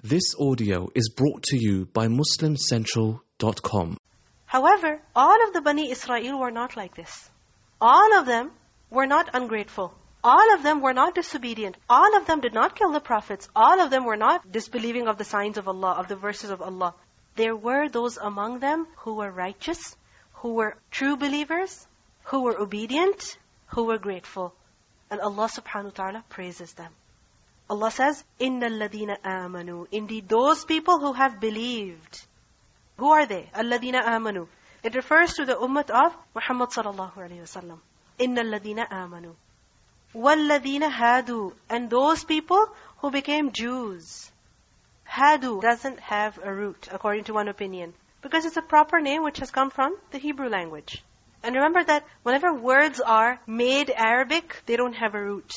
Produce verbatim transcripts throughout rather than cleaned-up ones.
This audio is brought to you by Muslim Central dot com. However, all of the Bani Israel were not like this. All of them were not ungrateful. All of them were not disobedient. All of them did not kill the prophets. All of them were not disbelieving of the signs of Allah, of the verses of Allah. There were those among them who were righteous, who were true believers, who were obedient, who were grateful. And Allah subhanahu wa ta'ala praises them. Allah says, إِنَّ الَّذِينَ آمَنُوا Indeed, those people who have believed. Who are they? الَّذِينَ آمَنُوا It refers to the ummah of Muhammad sallallahu alayhi wa sallam. إِنَّ الَّذِينَ آمَنُوا وَالَّذِينَ هَادُوا And those people who became Jews. Hadu doesn't have a root, according to one opinion, because it's a proper name which has come from the Hebrew language. And remember that whenever words are made Arabic, they don't have a root.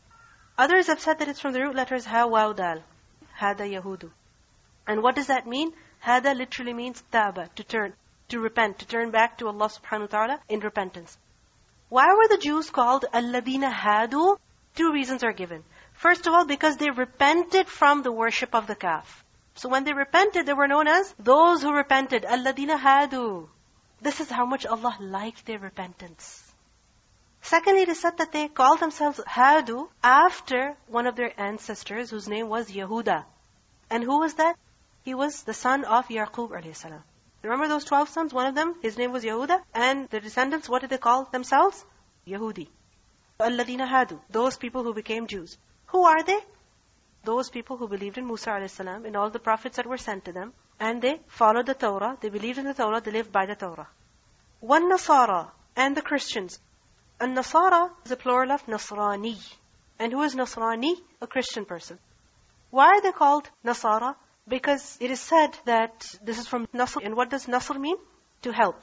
Others have said that it's from the root letters Ha, Waw, Dal. Hada Yahudu. And what does that mean? Hada literally means taba, to turn, to repent, to turn back to Allah subhanahu wa ta'ala in repentance. Why were the Jews called Alladina Hadu? Two reasons are given. First of all, because they repented from the worship of the calf. So when they repented, they were known as those who repented. Alladina Hadu. This is how much Allah liked their repentance. Secondly, it is said that they called themselves Hadu after one of their ancestors whose name was Yehuda. And who was that? He was the son of Yaqub alayhi salam. Remember those twelve sons? One of them, his name was Yehuda. And the descendants, what did they call themselves? Yehudi. Alladina Hadu. Those people who became Jews. Who are they? Those people who believed in Musa alayhi salam, in all the prophets that were sent to them. And they followed the Torah. They believed in the Torah. They lived by the Torah. One Nasara and the Christians. And Nasara is a plural of Nasrani. And who is Nasrani? A Christian person. Why are they called Nasara? Because it is said that this is from Nasr. And what does Nasr mean? To help.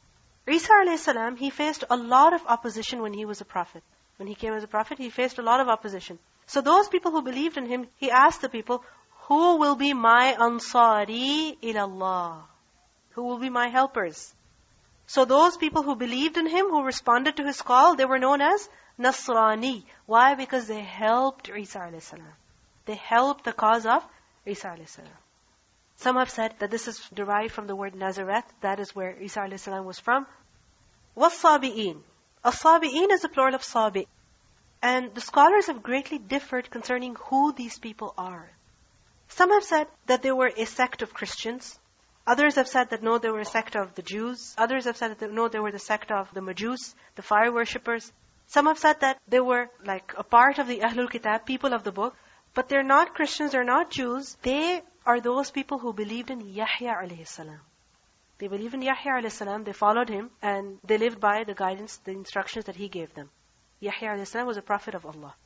Isa alayhi salam, he faced a lot of opposition when he was a prophet. When he came as a prophet, he faced a lot of opposition. So those people who believed in him, he asked the people, who will be my ansari ilallah? Who will be my helpers? So those people who believed in him, who responded to his call, they were known as Nasrani. Why? Because they helped Isa alayhi salam. They helped the cause of Isa alayhi salam. Some have said that this is derived from the word Nazareth. That is where Isa alayhi salam was from. وَالصَّابِئِينَ As-Sabi'in is the plural of Sabi. And the scholars have greatly differed concerning who these people are. Some have said that they were a sect of Christians. Others have said that no, they were a sect of the Jews. Others have said that no, they were the sect of the Majus, the fire worshippers. Some have said that they were like a part of the Ahlul Kitab, people of the book. But they're not Christians, they're not Jews. They are those people who believed in Yahya alayhi salam. They believed in Yahya alayhi salam, they followed him, and they lived by the guidance, the instructions that he gave them. Yahya alayhi salam was a prophet of Allah.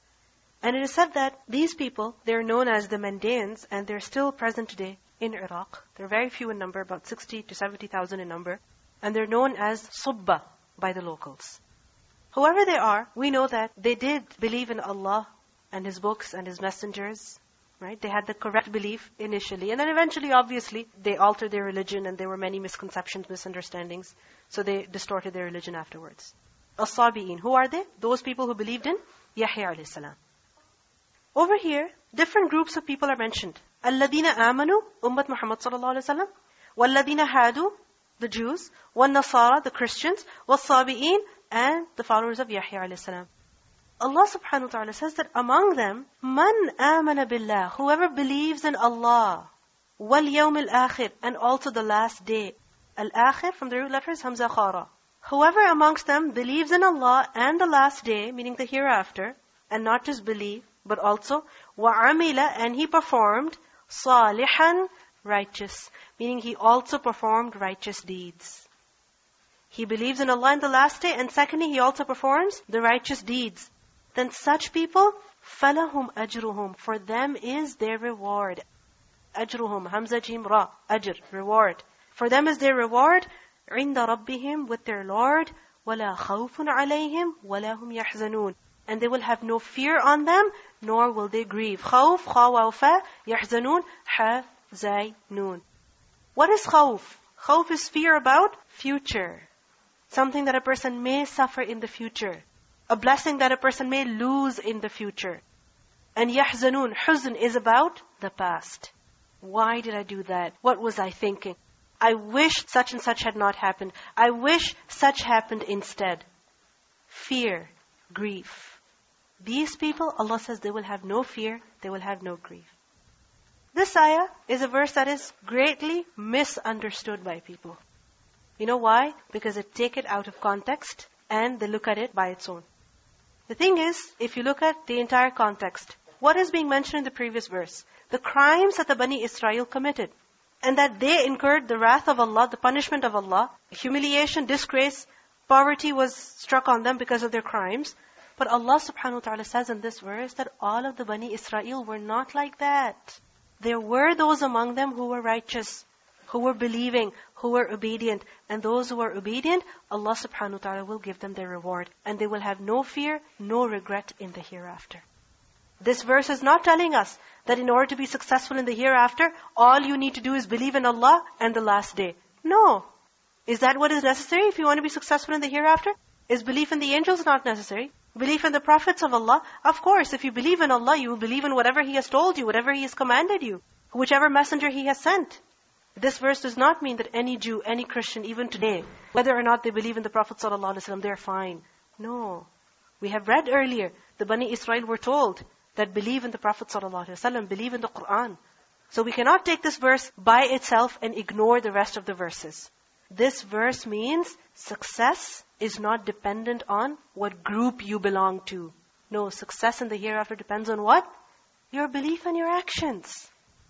And it is said that these people, they're known as the Mandaeans, and they're still present today in Iraq. They're very few in number, about sixty to seventy thousand in number. And they're known as Subba by the locals. Whoever they are, we know that they did believe in Allah and His books and His messengers. Right? They had the correct belief initially. And then eventually, obviously, they altered their religion and there were many misconceptions, misunderstandings. So they distorted their religion afterwards. As-Sabi'in. Who are they? Those people who believed in Yahya alayhi salam. Over here, different groups of people are mentioned. Alladina amanu, Ummat Muhammad sallallahu alaihi wasallam. Walladina hadu, the Jews. Wal Nasara, the Christians. Was-Sabi'in, and the followers of Yahya alayhi salam. Allah subhanahu wa ta'ala says that among them, Man amana billah, whoever believes in Allah. Wal yawm al-akhir, and also the last day. Al-akhir, from the root letters, Hamza Khara. Whoever amongst them believes in Allah and the last day, meaning the hereafter, and not just believe, but also وَعَمِلَ and he performed صَالِحًا righteous, meaning he also performed righteous deeds. He believes in Allah in the last day, and secondly, he also performs the righteous deeds. Then such people, فَلَهُمْ أَجْرُهُمْ for them is their reward. أَجْرُهُمْ Hamza Jim Ra, Ajr, reward. For them is their reward, عِنْدَ رَبِّهِمْ with their Lord, وَلَا خَوْفٌ عَلَيْهِمْ وَلَا هُمْ يَحْزَنُونَ and they will have no fear on them, nor will they grieve. Khawf, kha wa fa, yahzanun, ha, zay, noon. What is khawf? Khawf is fear about future. Something that a person may suffer in the future. A blessing that a person may lose in the future. And yahzanun, huzn is about the past. Why did I do that? What was I thinking? I wish such and such had not happened. I wish such happened instead. Fear, grief. These people, Allah says, they will have no fear, they will have no grief. This ayah is a verse that is greatly misunderstood by people. You know why? Because they take it out of context and they look at it by its own. The thing is, if you look at the entire context, what is being mentioned in the previous verse? The crimes that the Bani Israel committed. And that they incurred the wrath of Allah, the punishment of Allah. Humiliation, disgrace, poverty was struck on them because of their crimes. But Allah subhanahu wa ta'ala says in this verse that all of the Bani Israel were not like that. There were those among them who were righteous, who were believing, who were obedient. And those who are obedient, Allah subhanahu wa ta'ala will give them their reward. And they will have no fear, no regret in the hereafter. This verse is not telling us that in order to be successful in the hereafter, all you need to do is believe in Allah and the last day. No. Is that what is necessary if you want to be successful in the hereafter? Is belief in the angels not necessary? Belief in the prophets of Allah? Of course, if you believe in Allah, you will believe in whatever He has told you, whatever He has commanded you, whichever messenger He has sent. This verse does not mean that any Jew, any Christian, even today, whether or not they believe in the Prophet ﷺ, they're fine. No. We have read earlier, the Bani Israel were told that believe in the Prophet ﷺ, believe in the Qur'an. So we cannot take this verse by itself and ignore the rest of the verses. This verse means success is not dependent on what group you belong to. No, success in the hereafter depends on what? Your belief and your actions.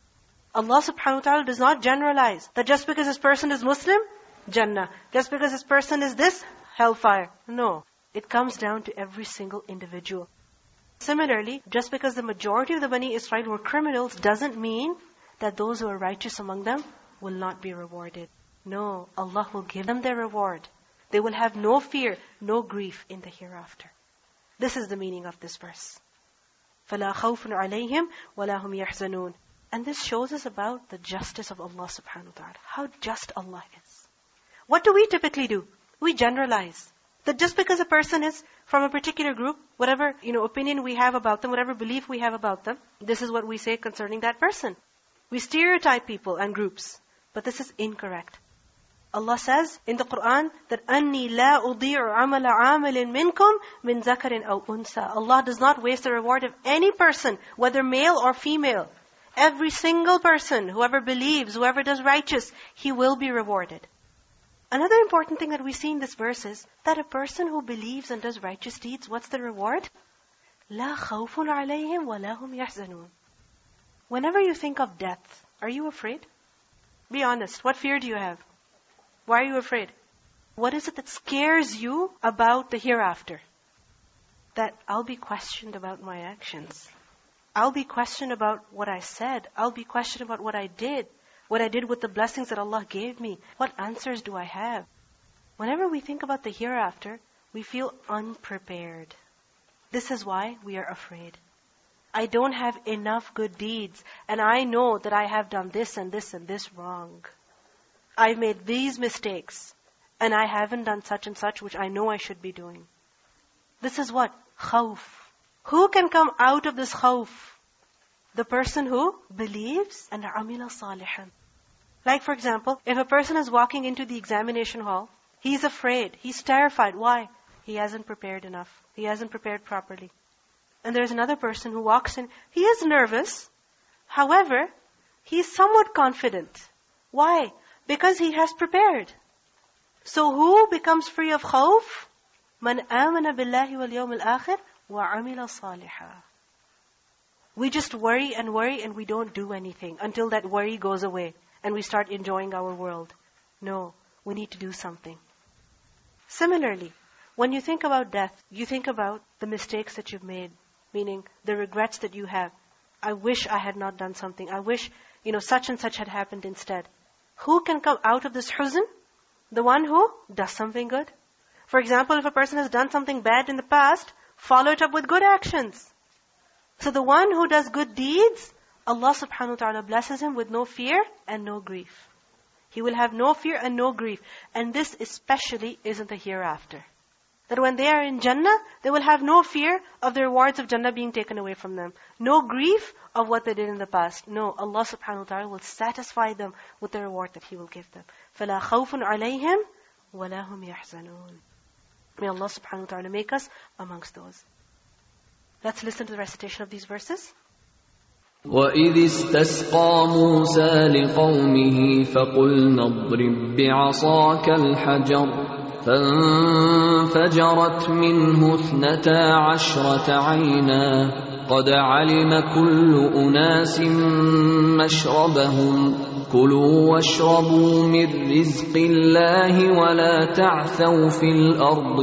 Allah subhanahu wa ta'ala does not generalize that just because this person is Muslim, Jannah. Just because this person is this, hellfire. No. It comes down to every single individual. Similarly, just because the majority of the Bani Israel were criminals doesn't mean that those who are righteous among them will not be rewarded. No, Allah will give them their reward. They will have no fear, no grief in the hereafter. This is the meaning of this verse. فَلَا خَوْفٌ عَلَيْهِمْ وَلَا هُمْ يَحْزَنُونَ. And this shows us about the justice of Allah subhanahu wa ta'ala. How just Allah is. What do we typically do? We generalize. That just because a person is from a particular group, whatever you know opinion we have about them, whatever belief we have about them, this is what we say concerning that person. We stereotype people and groups. But this is incorrect. Allah says in the Qur'an that أَنِّي لَا أُضِيعُ عَمَلَ عَامِلٍ مِّنْكُمْ مِنْ ذَكَرٍ أَوْ أُنْثَى. Allah does not waste the reward of any person, whether male or female. Every single person, whoever believes, whoever does righteous, he will be rewarded. Another important thing that we see in this verse is that a person who believes and does righteous deeds, what's the reward? لَا خَوْفٌ عَلَيْهِمْ وَلَا هُمْ يَحْزَنُونَ. Whenever you think of death, are you afraid? Be honest. What fear do you have? Why are you afraid? What is it that scares you about the hereafter? That I'll be questioned about my actions. I'll be questioned about what I said. I'll be questioned about what I did. What I did with the blessings that Allah gave me. What answers do I have? Whenever we think about the hereafter, we feel unprepared. This is why we are afraid. I don't have enough good deeds. And I know that I have done this and this and this wrong. I've made these mistakes. And I haven't done such and such, which I know I should be doing. This is what? Khawf. Who can come out of this khawf? The person who believes and amila salihan. Like for example, if a person is walking into the examination hall, he's afraid, he's terrified. Why? He hasn't prepared enough. He hasn't prepared properly. And there's another person who walks in, he is nervous. However, he's somewhat confident. Why? Because he has prepared. So who becomes free of khawf? Man amana billahi wal yawm al-akhir wa amila saliha. We just worry and worry and we don't do anything until that worry goes away and we start enjoying our world. No, we need to do something. Similarly, when you think about death, you think about the mistakes that you've made, meaning the regrets that you have. I wish I had not done something. I wish, you know, such and such had happened instead. Who can come out of this huzn? The one who does something good. For example, if a person has done something bad in the past, follow it up with good actions. So the one who does good deeds, Allah subhanahu wa ta'ala blesses him with no fear and no grief. He will have no fear and no grief. And this especially is in the hereafter. That when they are in Jannah, they will have no fear of the rewards of Jannah being taken away from them. No grief of what they did in the past. No, Allah subhanahu wa ta'ala will satisfy them with the reward that He will give them. فَلَا خَوْفٌ عَلَيْهِمْ وَلَا هُمْ يَحْزَنُونَ. May Allah subhanahu wa ta'ala make us amongst those. Let's listen to the recitation of these verses. وَإِذِ اسْتَسْقَى مُوسَى لِقَوْمِهِ فَقُلْنَا اضْرِبْ بِعَصَاكَ الْحَجَرَ فانفجرت منه اثنتا عشرة عينا قد علم كل أناس مشربهم كلوا واشربوا من رزق الله ولا تعثوا في الأرض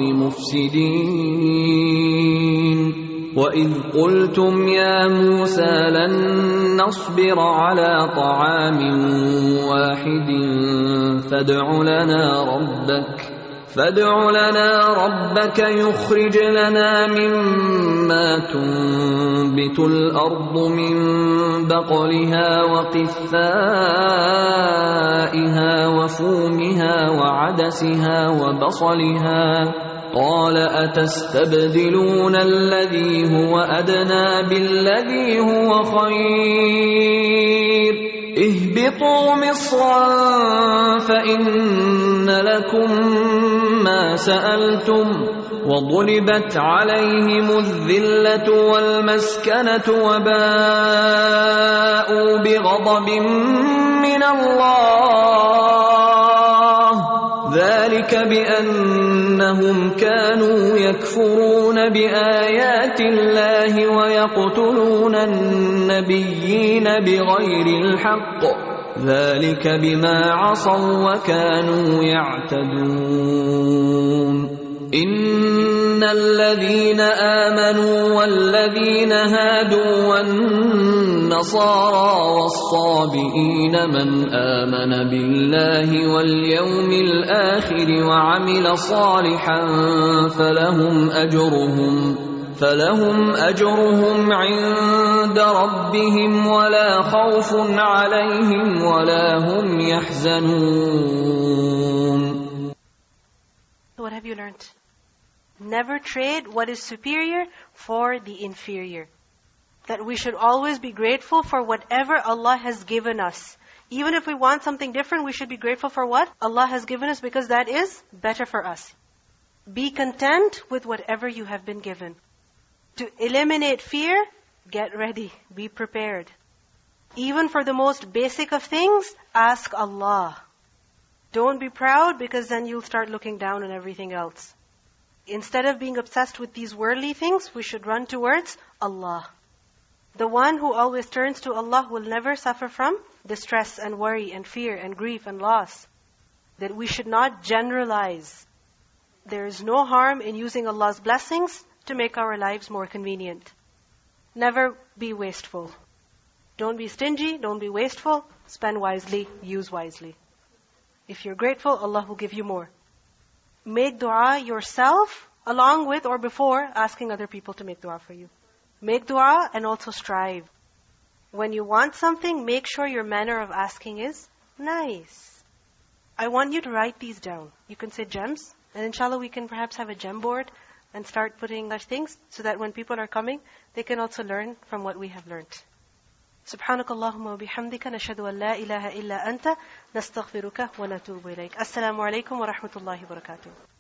مفسدين وإذ قلتم يا موسى لن نصبر على طعام واحد فادع لنا ربك فادع لنا ربك يخرج لنا مما تنبت الأرض من بقلها وقثائها وفومها وعدسها وبصلها قال أتستبدلون الذي هو أدنى بالذي هو خير اهبطوا مصرا فإن لكم ما سألتم وضربت عليهم الذلة والمسكنة وباءوا بغضب من الله ذلك بأنهم كانوا يكفرون بآيات الله ويقتلون النبيين بغير الحق ذلك بما عصوا وكانوا يعتدون إن الذين آمنوا والذين هادوا والنصارى والصابئين من آمن بالله واليوم الآخر وعمل صالحا فلهم أجرهم فلهم أجرهم عند ربهم ولا خوف عليهم ولا هم يحزنون. What have you learned? Never trade what is superior for the inferior. That we should always be grateful for whatever Allah has given us. Even if we want something different, we should be grateful for what Allah has given us because that is better for us. Be content with whatever you have been given. To eliminate fear, get ready, be prepared. Even for the most basic of things, ask Allah. Don't be proud because then you'll start looking down on everything else. Instead of being obsessed with these worldly things, we should run towards Allah. The one who always turns to Allah will never suffer from distress and worry and fear and grief and loss. That we should not generalize. There is no harm in using Allah's blessings to make our lives more convenient. Never be wasteful. Don't be stingy, don't be wasteful. Spend wisely, use wisely. If you're grateful, Allah will give you more. Make dua yourself along with or before asking other people to make dua for you. Make dua and also strive. When you want something, make sure your manner of asking is nice. I want you to write these down. You can say gems, and inshallah we can perhaps have a gem board and start putting such things so that when people are coming, they can also learn from what we have learned. سبحانك اللهم وبحمدك نشهد أن لا إله إلا أنت نستغفرك ونتوب إليك. السلام عليكم ورحمة الله وبركاته.